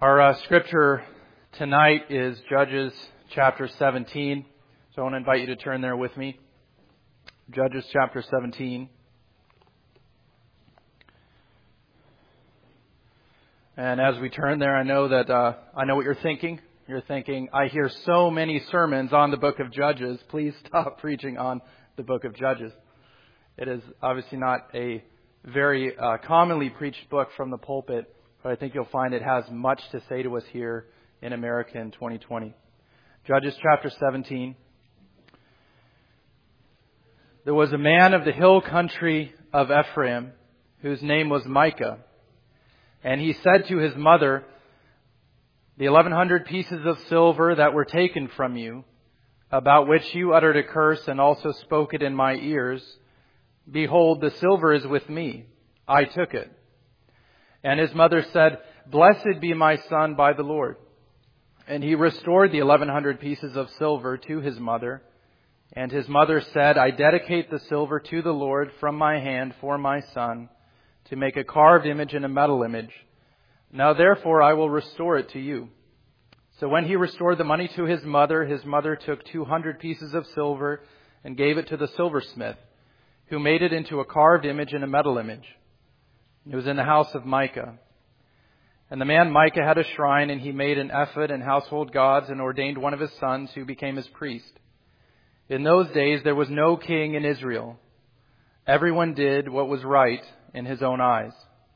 Our scripture tonight is Judges chapter 17. So I want to invite you to turn there with me. Judges chapter 17. And as we turn there, I know what you're thinking. You're thinking, I hear so many sermons on the book of Judges. Please stop preaching on the book of Judges. It is obviously not a very commonly preached book from the pulpit, but I think you'll find it has much to say to us here in America in 2020. Judges chapter 17. There was a man of the hill country of Ephraim whose name was Micah. And he said to his mother, "The 1,100 pieces of silver that were taken from you, about which you uttered a curse and also spoke it in my ears, behold, the silver is with me. I took it." And his mother said, "Blessed be my son by the Lord." And he restored the 1,100 pieces of silver to his mother. And his mother said, "I dedicate the silver to the Lord from my hand for my son, to make a carved image and a metal image. Now therefore I will restore it to you." So when he restored the money to his mother took 200 pieces of silver and gave it to the silversmith, who made it into a carved image and a metal image. It was in the house of Micah. And the man Micah had a shrine, and he made an ephod and household gods, and ordained one of his sons, who became his priest. In those days there was no king in Israel. Everyone did what was right in his own eyes.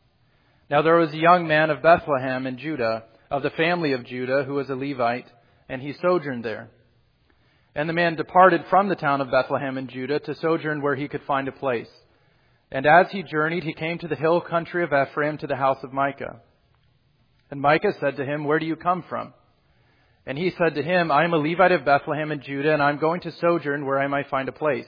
Now there was a young man of Bethlehem in Judah, of the family of Judah, who was a Levite, and he sojourned there. And the man departed from the town of Bethlehem in Judah to sojourn where he could find a place. And as he journeyed, he came to the hill country of Ephraim, to the house of Micah. And Micah said to him, "Where do you come from?" And he said to him, "I am a Levite of Bethlehem in Judah, and I am going to sojourn where I might find a place."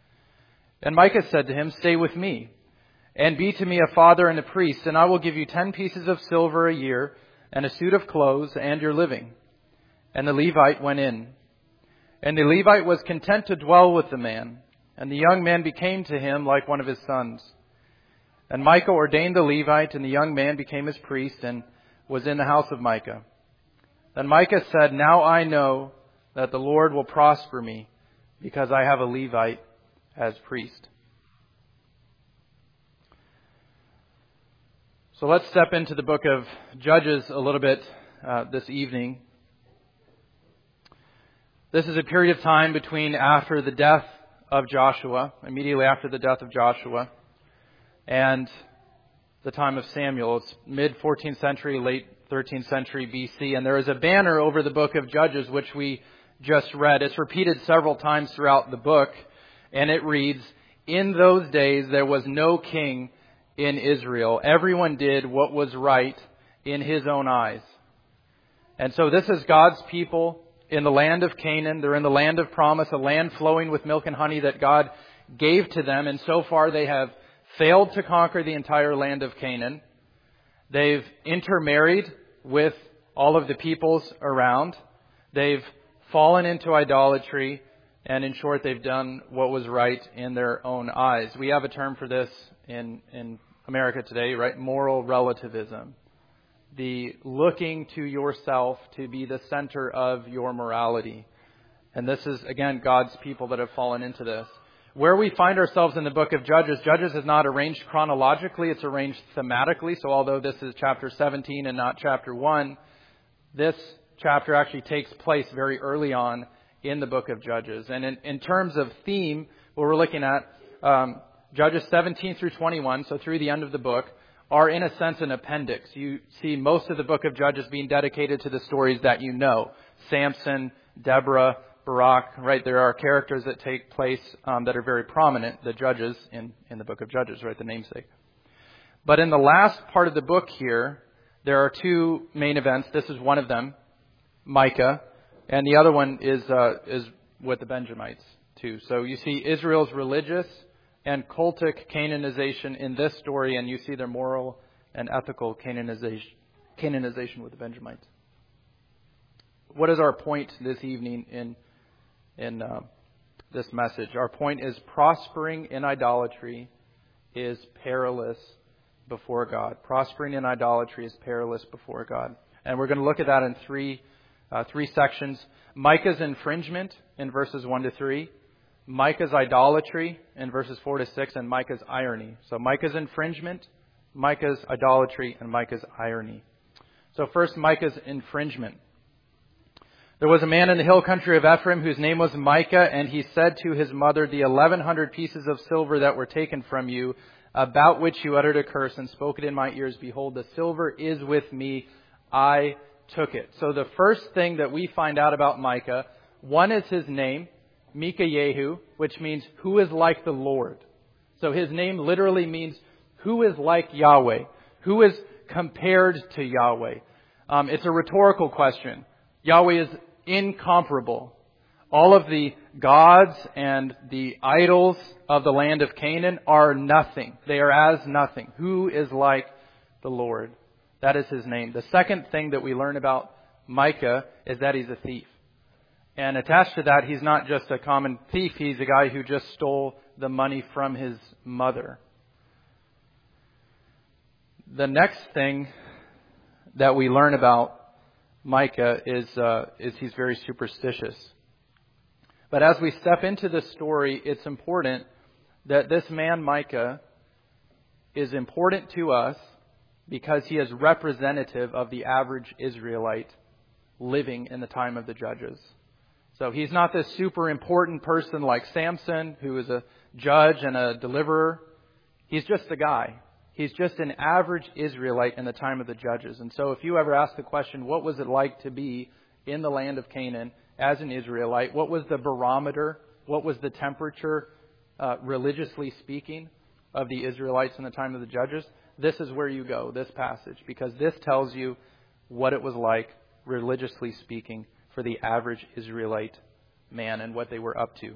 And Micah said to him, "Stay with me, and be to me a father and a priest, and I will give you 10 pieces of silver a year, and a suit of clothes, and your living." And the Levite went in. And the Levite was content to dwell with the man, and the young man became to him like one of his sons. And Micah ordained the Levite, and the young man became his priest, and was in the house of Micah. Then Micah said, "Now I know that the Lord will prosper me, because I have a Levite as priest." So let's step into the book of Judges a little bit this evening. This is a period of time between after the death of Joshua, immediately after the death of Joshua, and the time of Samuel. It's mid-14th century, late 13th century BC. And there is a banner over the book of Judges, which we just read. It's repeated several times throughout the book. And it reads, "In those days there was no king in Israel. Everyone did what was right in his own eyes." And so this is God's people in the land of Canaan. They're in the land of promise, a land flowing with milk and honey that God gave to them. And so far they have failed to conquer the entire land of Canaan. They've intermarried with all of the peoples around. They've fallen into idolatry. And in short, they've done what was right in their own eyes. We have a term for this in America today, right? Moral relativism. The looking to yourself to be the center of your morality. And this is, again, God's people that have fallen into this. Where we find ourselves in the book of Judges, Judges is not arranged chronologically, it's arranged thematically. So although this is chapter 17 and not chapter 1, this chapter actually takes place very early on in the book of Judges. And in terms of theme, what we're looking at, Judges 17 through 21, so through the end of the book, are in a sense an appendix. You see most of the book of Judges being dedicated to the stories that you know. Samson, Deborah, Barak, right? There are characters that take place that are very prominent, the judges in the book of Judges, right? The namesake. But in the last part of the book here, there are two main events. This is one of them, Micah, and the other one is with the Benjamites too. So you see Israel's religious and cultic Canaanization in this story, and you see their moral and ethical Canaanization with the Benjamites. What is our point this evening in this message? Our point is prospering in idolatry is perilous before God. Prospering in idolatry is perilous before God. And we're going to look at that in three sections. Micah's infringement in verses 1 to 3. Micah's idolatry in verses 4 to 6. And Micah's irony. So Micah's infringement, Micah's idolatry, and Micah's irony. So first, Micah's infringement. There was a man in the hill country of Ephraim whose name was Micah, and he said to his mother, "The 1,100 pieces of silver that were taken from you, about which you uttered a curse and spoke it in my ears, behold, the silver is with me. I took it." So the first thing that we find out about Micah, one is his name, Mikayahu, which means who is like the Lord. So his name literally means who is like Yahweh, who is compared to Yahweh. It's a rhetorical question. Yahweh is incomparable. All of the gods and the idols of the land of Canaan are nothing. They are as nothing. Who is like the Lord? That is his name. The second thing that we learn about Micah is that he's a thief. And attached to that, he's not just a common thief. He's a guy who just stole the money from his mother. The next thing that we learn about Micah is he's very superstitious. But as we step into this story, it's important that this man Micah is important to us because he is representative of the average Israelite living in the time of the judges. So he's not this super important person like Samson, who is a judge and a deliverer. He's just a guy. He's just an average Israelite in the time of the judges. And so if you ever ask the question, what was it like to be in the land of Canaan as an Israelite? What was the barometer? What was the temperature, religiously speaking, of the Israelites in the time of the judges? This is where you go, this passage, because this tells you what it was like, religiously speaking, for the average Israelite man and what they were up to.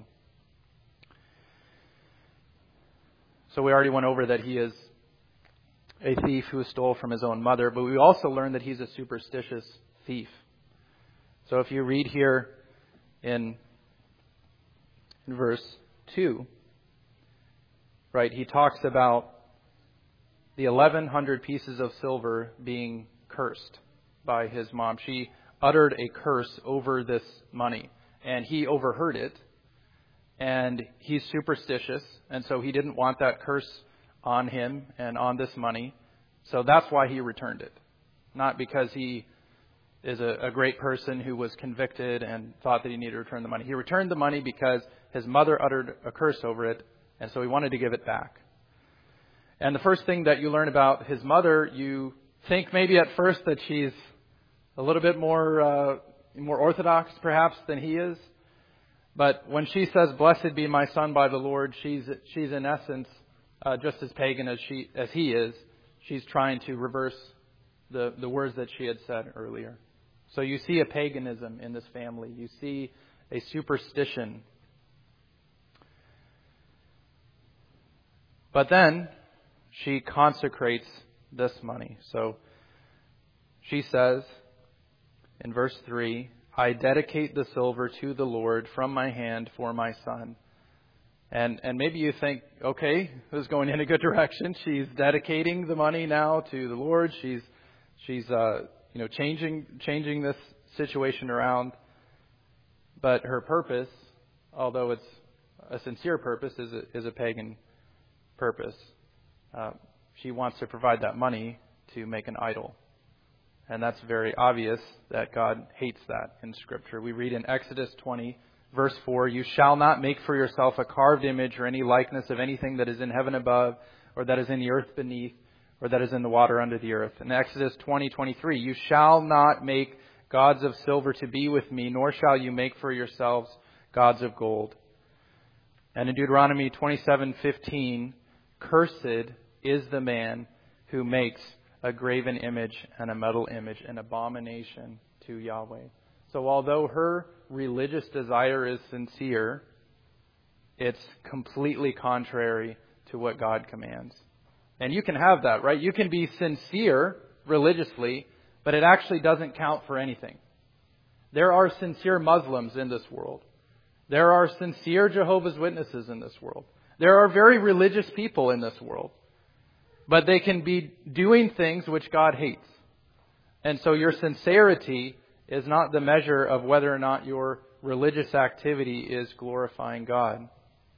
So we already went over that he is a thief who stole from his own mother, but we also learned that he's a superstitious thief. So if you read here in verse 2, right, he talks about the 1,100 pieces of silver being cursed by his mom. She uttered a curse over this money, and he overheard it, and he's superstitious, and so he didn't want that curse on him and on this money. So that's why he returned it. Not because he is a great person who was convicted and thought that he needed to return the money. He returned the money because his mother uttered a curse over it, and so he wanted to give it back. And the first thing that you learn about his mother, you think maybe at first that she's a little bit more orthodox perhaps than he is. But when she says, "Blessed be my son by the Lord," she's in essence just as pagan as he is. She's trying to reverse the words that she had said earlier. So you see a paganism in this family. You see a superstition. But then she consecrates this money. So she says in verse 3, "I dedicate the silver to the Lord from my hand for my son." And maybe you think, okay, this is going in a good direction. She's dedicating the money now to the Lord. She's changing this situation around. But her purpose, although it's a sincere purpose, is a pagan purpose. She wants to provide that money to make an idol. And that's very obvious that God hates that in Scripture. We read in Exodus 20, verse 4, "You shall not make for yourself a carved image or any likeness of anything that is in heaven above, or that is in the earth beneath, or that is in the water under the earth." In Exodus 20:23, "You shall not make gods of silver to be with me, nor shall you make for yourselves gods of gold." And in Deuteronomy 27:15, "Cursed is the man who makes a graven image and a metal image, an abomination to Yahweh." So although her religious desire is sincere, it's completely contrary to what God commands. And you can have that, right? You can be sincere religiously, but it actually doesn't count for anything. There are sincere Muslims in this world. There are sincere Jehovah's Witnesses in this world. There are very religious people in this world. but they can be doing things which God hates. And so your sincerity is not the measure of whether or not your religious activity is glorifying God.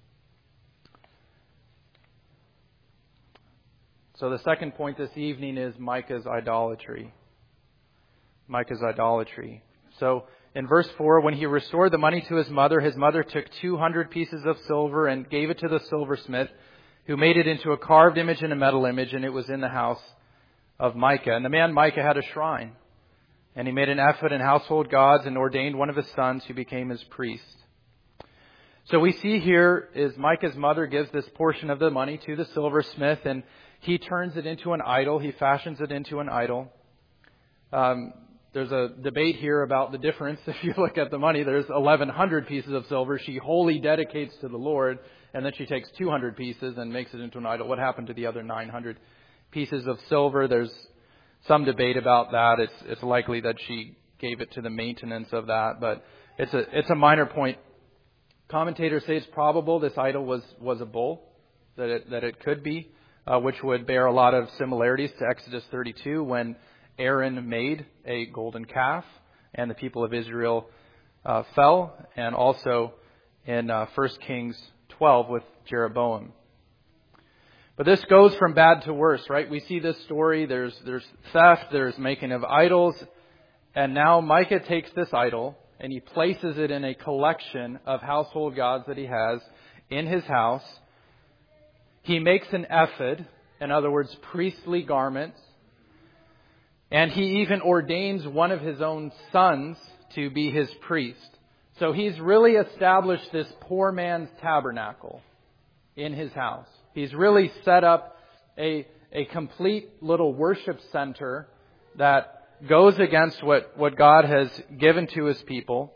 So the second point this evening is Micah's idolatry. Micah's idolatry. So in verse 4, when he restored the money to his mother took 200 pieces of silver and gave it to the silversmith, who made it into a carved image and a metal image, and it was in the house of Micah. And the man Micah had a shrine, and he made an ephod and household gods and ordained one of his sons who became his priest. So we see here is Micah's mother gives this portion of the money to the silversmith, and he turns it into an idol. He fashions it into an idol. There's a debate here about the difference. If you look at the money, there's 1,100 pieces of silver she wholly dedicates to the Lord, and then she takes 200 pieces and makes it into an idol. What happened to the other 900 pieces of silver? There's some debate about that. It's likely that she gave it to the maintenance of that, but it's a minor point. Commentators say it's probable this idol was a bull, that it could be, which would bear a lot of similarities to Exodus 32 when Aaron made a golden calf and the people of Israel fell, and also in 1 Kings 12 with Jeroboam. But this goes from bad to worse, right? We see this story. There's theft, there's making of idols, and now Micah takes this idol and he places it in a collection of household gods that he has in his house. He makes an ephod, in other words, priestly garments, and he even ordains one of his own sons to be his priest. So he's really established this poor man's tabernacle in his house. He's really set up a complete little worship center that goes against what God has given to his people.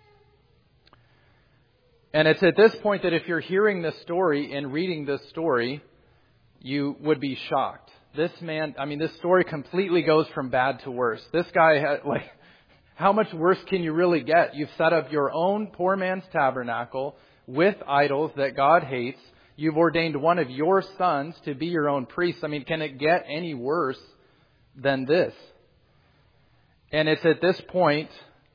And it's at this point that if you're hearing this story and reading this story, you would be shocked. This man, this story completely goes from bad to worse. This guy, how much worse can you really get? You've set up your own poor man's tabernacle with idols that God hates. You've ordained one of your sons to be your own priest. Can it get any worse than this? And it's at this point,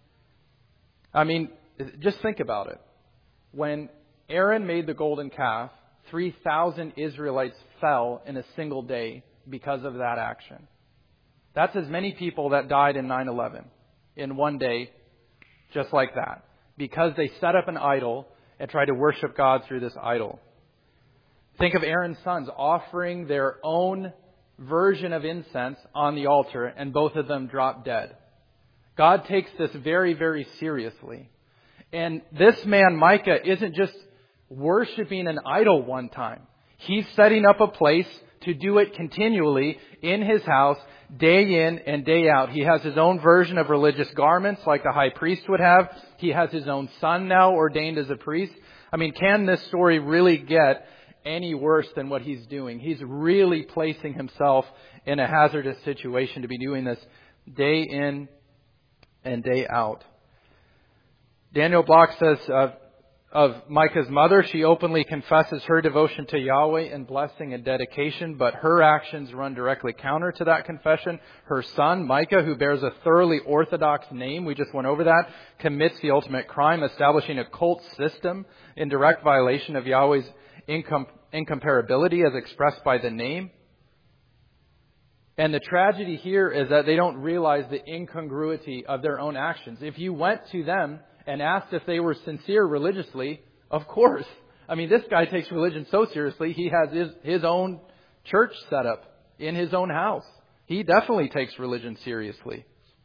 just think about it. When Aaron made the golden calf, 3,000 Israelites fell in a single day because of that action. That's as many people that died in 9/11 in one day, just like that, because they set up an idol and tried to worship God through this idol. Think of Aaron's sons offering their own version of incense on the altar, and both of them dropped dead. God takes this very, very seriously. And this man, Micah, isn't just worshiping an idol one time. He's setting up a place to do it continually in his house, day in and day out. He has his own version of religious garments like the high priest would have. He has his own son now ordained as a priest. Can this story really get any worse than what he's doing? He's really placing himself in a hazardous situation to be doing this day in and day out. Daniel Block says of Micah's mother, she openly confesses her devotion to Yahweh in blessing and dedication, but her actions run directly counter to that confession. Her son, Micah, who bears a thoroughly orthodox name, we just went over that, commits the ultimate crime, establishing a cult system in direct violation of Yahweh's incomparability as expressed by the name. And the tragedy here is that they don't realize the incongruity of their own actions. If you went to them and asked if they were sincere religiously, of course. This guy takes religion so seriously, he has his own church set up in his own house. He definitely takes religion seriously.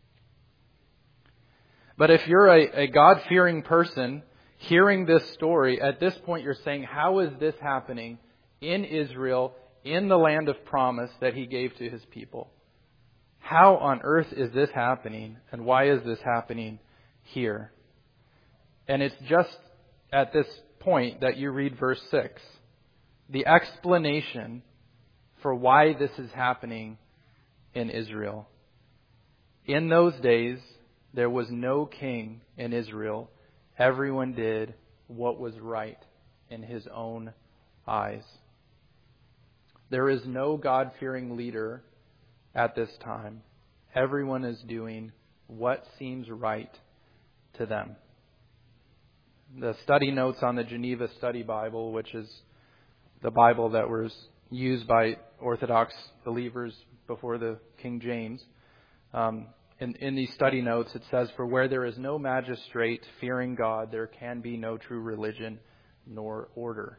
But if you're a God-fearing person hearing this story, at this point you're saying, how is this happening in Israel, in the land of promise that he gave to his people? How on earth is this happening, and why is this happening here? And it's just at this point that you read verse 6. The explanation for why this is happening in Israel. In those days, there was no king in Israel. Everyone did what was right in his own eyes. There is no God-fearing leader at this time. Everyone is doing what seems right to them. The study notes on the Geneva Study Bible, which is the Bible that was used by Orthodox believers before the King James, in these study notes it says, "For where there is no magistrate fearing God, there can be no true religion nor order."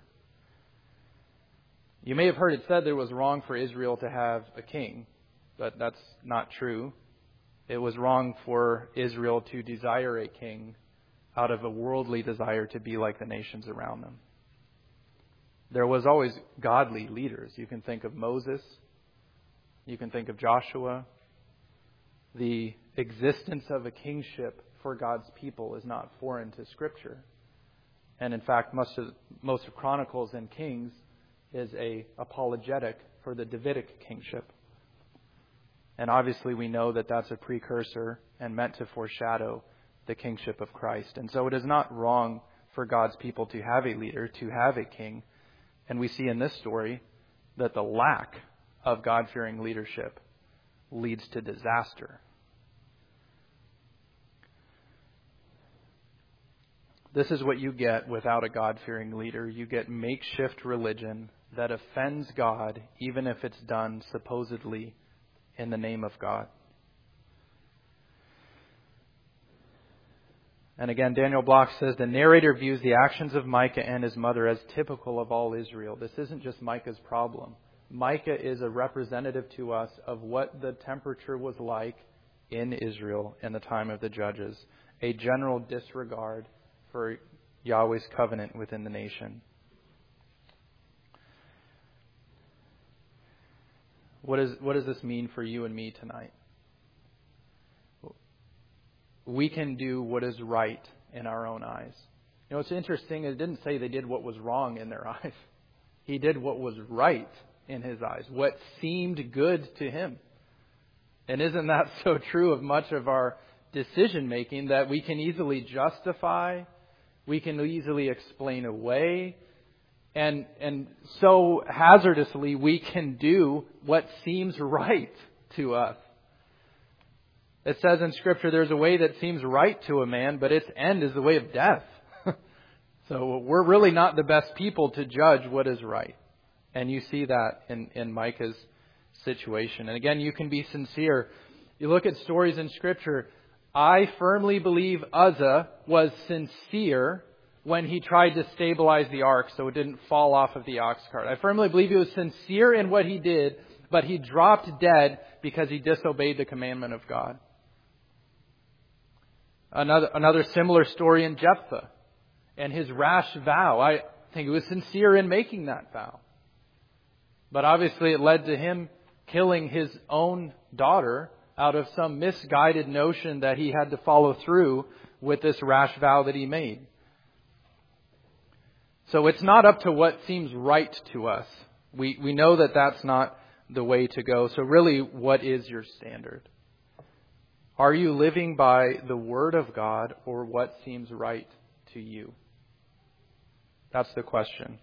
You may have heard it said that it was wrong for Israel to have a king, but that's not true. It was wrong for Israel to desire a king out of a worldly desire to be like the nations around them. There was always godly leaders. You can think of Moses. You can think of Joshua. The existence of a kingship for God's people is not foreign to Scripture. And in fact, most of Chronicles and Kings is a apologetic for the Davidic kingship. And obviously we know that that's a precursor and meant to foreshadow the kingship of Christ. And so it is not wrong for God's people to have a leader, to have a king. And we see in this story that the lack of God-fearing leadership leads to disaster. This is what you get without a God-fearing leader. You get makeshift religion that offends God, even if it's done supposedly in the name of God. And again, Daniel Block says, the narrator views the actions of Micah and his mother as typical of all Israel. This isn't just Micah's problem. Micah is a representative to us of what the temperature was like in Israel in the time of the judges. A general disregard for Yahweh's covenant within the nation. What does this mean for you and me tonight? We can do what is right in our own eyes. You know, it's interesting. It didn't say they did what was wrong in their eyes. He did what was right in his eyes, what seemed good to him. And isn't that so true of much of our decision making, that we can easily justify, we can easily explain away, and so hazardously we can do what seems right to us. It says in Scripture, there's a way that seems right to a man, but its end is the way of death. So we're really not the best people to judge what is right. And you see that in Micah's situation. And again, you can be sincere. You look at stories in Scripture. I firmly believe Uzzah was sincere when he tried to stabilize the ark so it didn't fall off of the ox cart. I firmly believe he was sincere in what he did, but he dropped dead because he disobeyed the commandment of God. Another similar story in Jephthah and his rash vow. I think he was sincere in making that vow. But obviously it led to him killing his own daughter out of some misguided notion that he had to follow through with this rash vow that he made. So it's not up to what seems right to us. We know that that's not the way to go. So really, what is your standard? Are you living by the Word of God or what seems right to you? That's the question.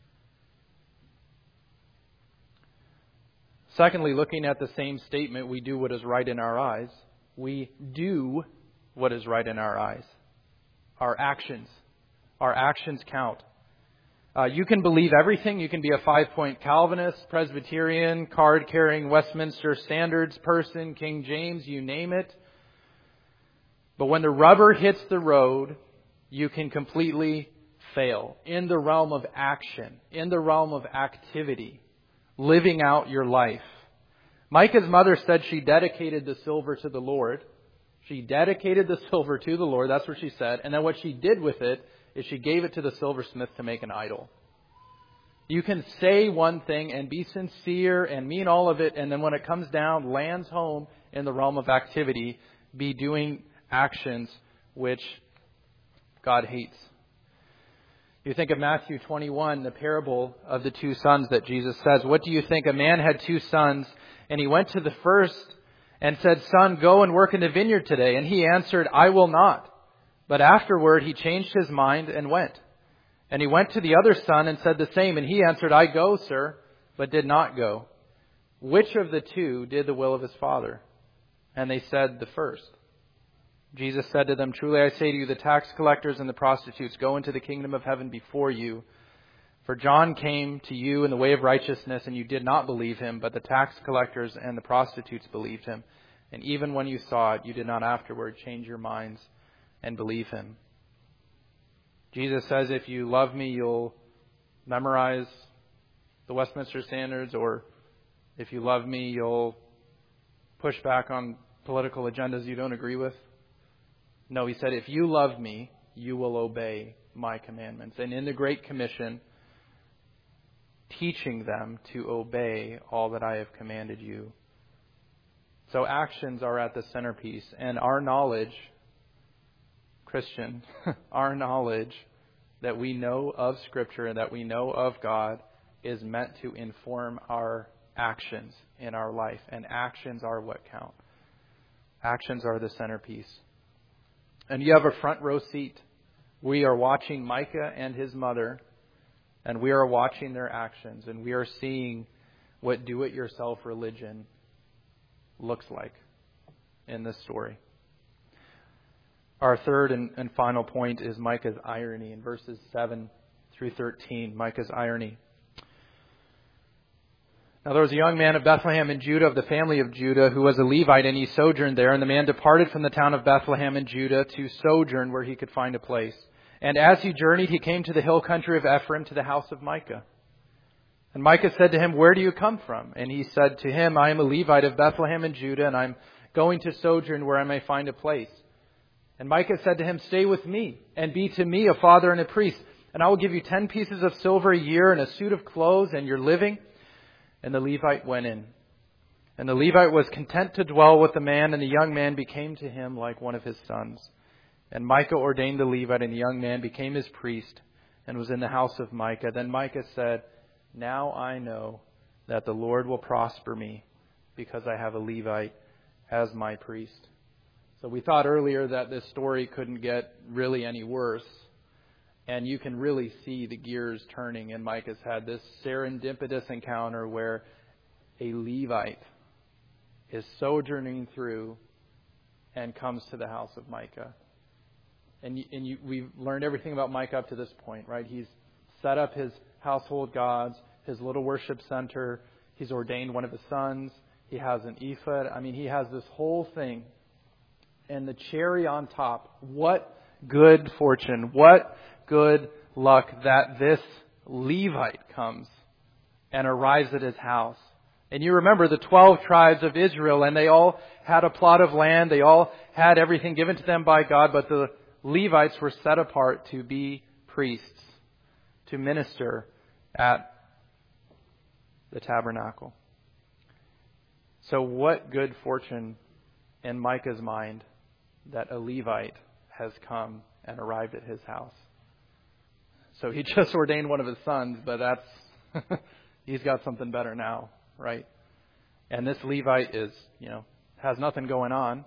Secondly, looking at the same statement, we do what is right in our eyes. We do what is right in our eyes. Our actions count. You can believe everything. You can be a 5-point Calvinist, Presbyterian, card-carrying Westminster Standards person, King James, you name it. But when the rubber hits the road, you can completely fail in the realm of action, in the realm of activity, living out your life. Micah's mother said she dedicated the silver to the Lord. She dedicated the silver to the Lord. That's what she said. And then what she did with it is she gave it to the silversmith to make an idol. You can say one thing and be sincere and mean all of it, and then when it comes down, lands home in the realm of activity, be doing actions which God hates. You think of Matthew 21, the parable of the two sons that Jesus says, what do you think? A man had 2 sons, and he went to the first and said, Son, go and work in the vineyard today. And he answered, I will not. But afterward he changed his mind and went. And he went to the other son and said the same. And he answered, I go, sir. but did not go. Which of the two did the will of his father? And they said, the first. Jesus said to them, truly I say to you, the tax collectors and the prostitutes go into the kingdom of heaven before you. For John came to you in the way of righteousness, and you did not believe him, but the tax collectors and the prostitutes believed him. And even when you saw it, you did not afterward change your minds and believe him. Jesus says, if you love me, you'll memorize the Westminster Standards, or if you love me, you'll push back on political agendas you don't agree with. No, he said, if you love me, you will obey my commandments. And in the Great Commission, teaching them to obey all that I have commanded you. So actions are at the centerpiece. And our knowledge, Christian, our knowledge that we know of Scripture and that we know of God is meant to inform our actions in our life. And actions are what count. Actions are the centerpiece. And you have a front row seat. We are watching Micah and his mother, and we are watching their actions, and we are seeing what do-it-yourself religion looks like in this story. Our third and final point is Micah's irony in verses 7 through 13. Micah's irony. Now there was a young man of Bethlehem in Judah, of the family of Judah, who was a Levite, and he sojourned there. And the man departed from the town of Bethlehem in Judah to sojourn where he could find a place. And as he journeyed, he came to the hill country of Ephraim, to the house of Micah. And Micah said to him, where do you come from? And he said to him, I am a Levite of Bethlehem in Judah, and I'm going to sojourn where I may find a place. And Micah said to him, stay with me, and be to me a father and a priest. And I will give you 10 pieces of silver a year, and a suit of clothes, and your living. And the Levite went in. And the Levite was content to dwell with the man, and the young man became to him like one of his sons. And Micah ordained the Levite, and the young man became his priest, and was in the house of Micah. Then Micah said, now I know that the Lord will prosper me, because I have a Levite as my priest. So we thought earlier that this story couldn't get really any worse. And you can really see the gears turning in Micah's head. This serendipitous encounter where a Levite is sojourning through and comes to the house of Micah. And we've learned everything about Micah up to this point, right? He's set up his household gods, his little worship center. He's ordained one of his sons. He has an ephod. I mean, he has this whole thing. And the cherry on top, what good fortune, what good luck that this Levite comes and arrives at his house. And you remember the 12 tribes of Israel, and they all had a plot of land. They all had everything given to them by God, but the Levites were set apart to be priests, to minister at the tabernacle. So what good fortune in Micah's mind that a Levite has come and arrived at his house. So he just ordained one of his sons, but that's he's got something better now, right? And this Levite is, has nothing going on.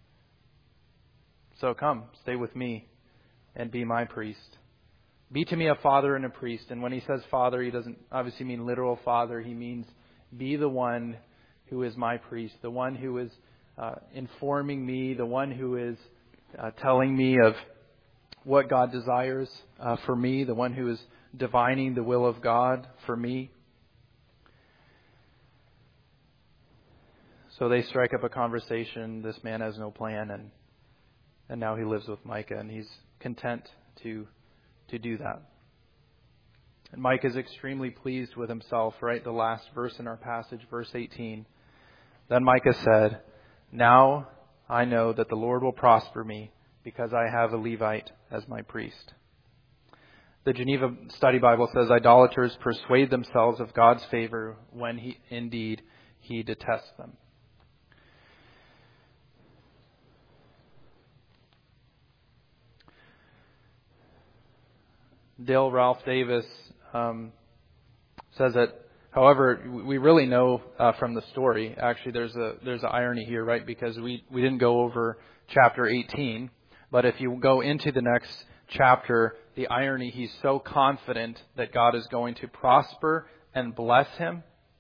So come, stay with me and be my priest. Be to me a father and a priest. And when he says father, he doesn't obviously mean literal father. He means be the one who is my priest, the one who is informing me, the one who is telling me of what God desires for me, the one who is divining the will of God for me. So they strike up a conversation. This man has no plan, and now he lives with Micah, and he's content to do that. And Micah is extremely pleased with himself, right? The last verse in our passage, verse 18. Then Micah said, now I know that the Lord will prosper me, because I have a Levite as my priest. The Geneva Study Bible says idolaters persuade themselves of God's favor when he detests them. Dale Ralph Davis says that, however, we really know from the story, actually there's an irony here, right? Because we didn't go over chapter 18, but if you go into the next chapter, the irony, he's so confident that God is going to prosper and bless him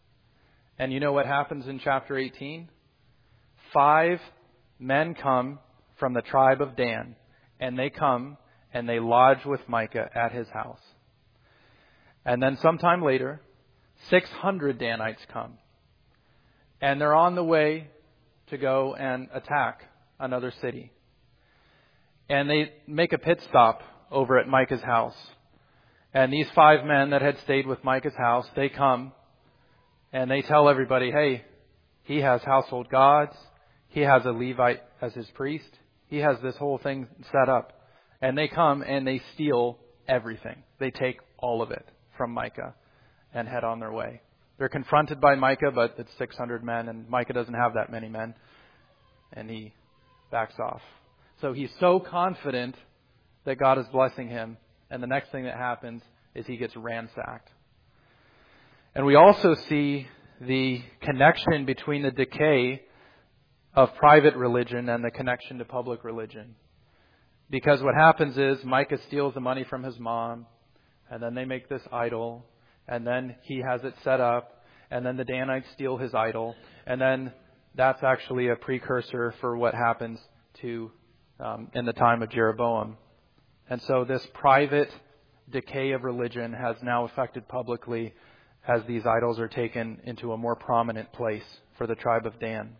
And you know what happens in chapter 18? 5 men come from the tribe of Dan, and they come and they lodge with Micah at his house. And then sometime later, 600 Danites come. And they're on the way to go and attack another city. And they make a pit stop over at Micah's house. And these 5 men that had stayed with Micah's house, they come and they tell everybody, hey, he has household gods. He has a Levite as his priest. He has this whole thing set up. And they come and they steal everything. They take all of it from Micah and head on their way. They're confronted by Micah, but it's 600 men, and Micah doesn't have that many men. And he backs off. So he's so confident that God is blessing him. And the next thing that happens is he gets ransacked. And we also see the connection between the decay of private religion and the connection to public religion. Because what happens is Micah steals the money from his mom, and then they make this idol, and then he has it set up, and then the Danites steal his idol, and then that's actually a precursor for what happens to in the time of Jeroboam. And so this private decay of religion has now affected publicly as these idols are taken into a more prominent place for the tribe of Dan.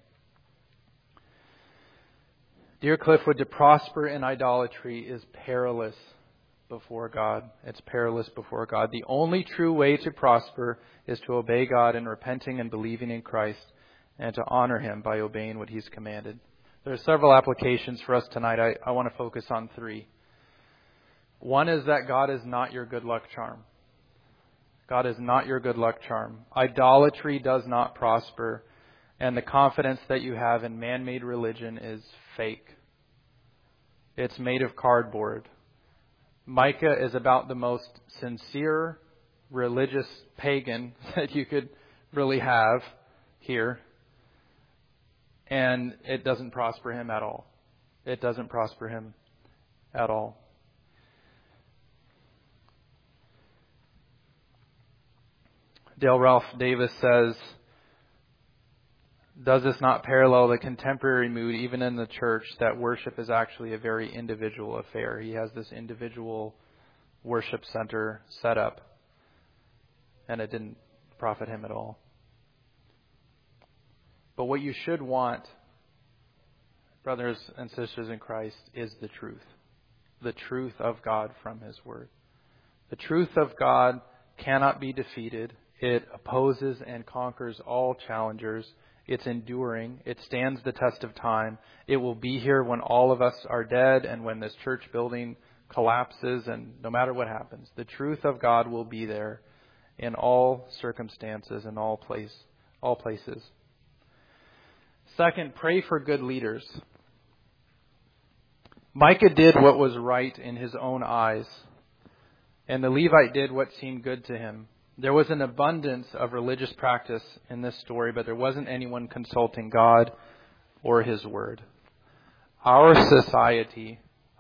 Dear Cliffwood, to prosper in idolatry is perilous before God. It's perilous before God. The only true way to prosper is to obey God in repenting and believing in Christ, and to honor Him by obeying what He's commanded. There are several applications for us tonight. I want to focus on 3. One is that God is not your good luck charm. God is not your good luck charm. Idolatry does not prosper, and the confidence that you have in man-made religion is fake. It's made of cardboard. Micah is about the most sincere religious pagan that you could really have here. And it doesn't prosper him at all. It doesn't prosper him at all. Dale Ralph Davis says, does this not parallel the contemporary mood, even in the church, that worship is actually a very individual affair? He has this individual worship center set up, and it didn't profit him at all. But what you should want, brothers and sisters in Christ, is the truth. The truth of God from His Word. The truth of God cannot be defeated. It opposes and conquers all challengers. It's enduring. It stands the test of time. It will be here when all of us are dead and when this church building collapses, and no matter what happens, the truth of God will be there in all circumstances and all places. Second, pray for good leaders. Micah did what was right in his own eyes, and the Levite did what seemed good to him. There was an abundance of religious practice in this story, but there wasn't anyone consulting God or His Word. Our society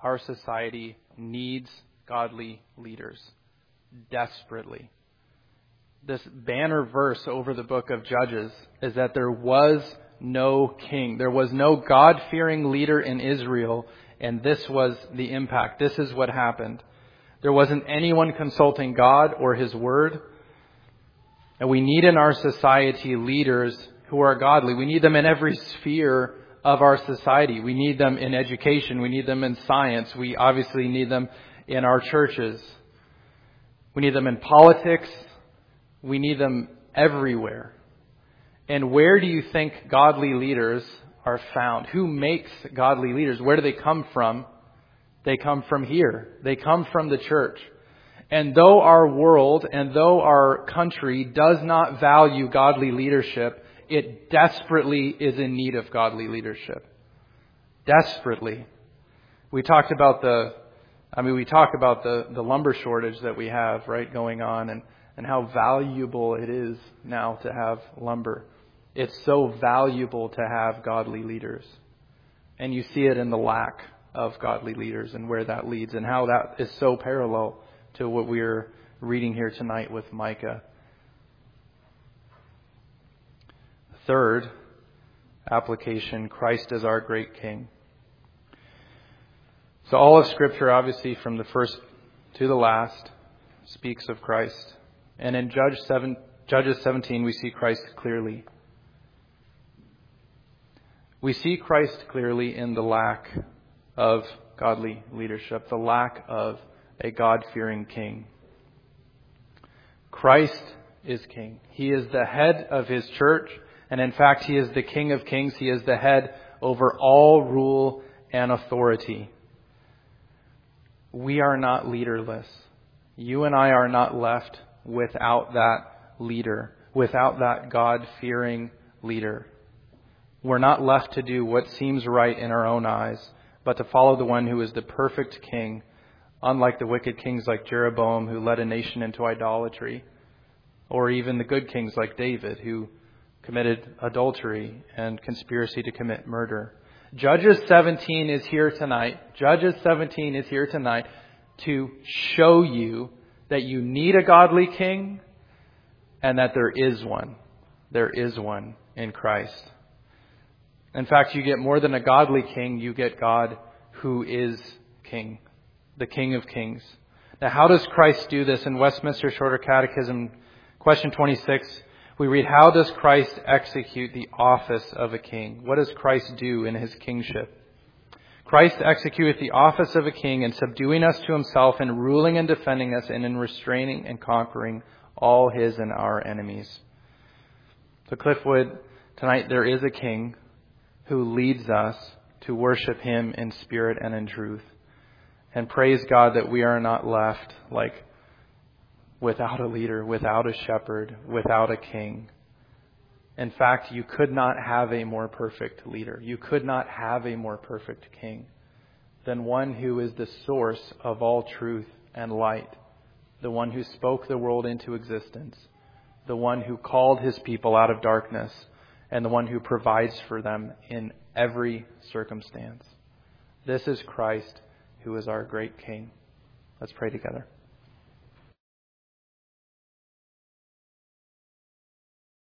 needs godly leaders desperately. This banner verse over the book of Judges is that there was no king. There was no God-fearing leader in Israel, and this was the impact. This is what happened. There wasn't anyone consulting God or His Word. And we need in our society leaders who are godly. We need them in every sphere of our society. We need them in education. We need them in science. We obviously need them in our churches. We need them in politics. We need them everywhere. And where do you think godly leaders are found? Who makes godly leaders? Where do they come from? They come from here. They come from the church. And though our world and though our country does not value godly leadership, it desperately is in need of godly leadership. Desperately. We talk about the lumber shortage that we have, right, going on, and how valuable it is now to have lumber. It's so valuable to have godly leaders. And you see it in the lack of godly leaders and where that leads, and how that is so parallel to what we're reading here tonight with Micah. Third application, Christ is our great King. So all of Scripture, obviously from the first to the last, speaks of Christ. And in Judges 17, we see Christ clearly. We see Christ clearly in the lack of godly leadership, the lack of a God-fearing king. Christ is king. He is the head of his church, and in fact, he is the King of Kings. He is the head over all rule and authority. We are not leaderless. You and I are not left without that leader, without that God-fearing leader. We're not left to do what seems right in our own eyes, but to follow the one who is the perfect king, unlike the wicked kings like Jeroboam who led a nation into idolatry, or even the good kings like David who committed adultery and conspiracy to commit murder. Judges 17 is here tonight. Judges 17 is here tonight to show you that you need a godly king and that there is one. There is one in Christ. In fact, you get more than a godly king, you get God who is king, the King of Kings. Now, how does Christ do this? In Westminster Shorter Catechism, question 26, we read, how does Christ execute the office of a king? What does Christ do in his kingship? Christ executeth the office of a king in subduing us to himself, in ruling and defending us, and in restraining and conquering all his and our enemies. So Cliffwood, tonight there is a king who leads us to worship him in spirit and in truth. And praise God that we are not left like without a leader, without a shepherd, without a king. In fact, you could not have a more perfect leader. You could not have a more perfect king than one who is the source of all truth and light, the one who spoke the world into existence, the one who called his people out of darkness, and the one who provides for them in every circumstance. This is Christ, who is our great King. Let's pray together.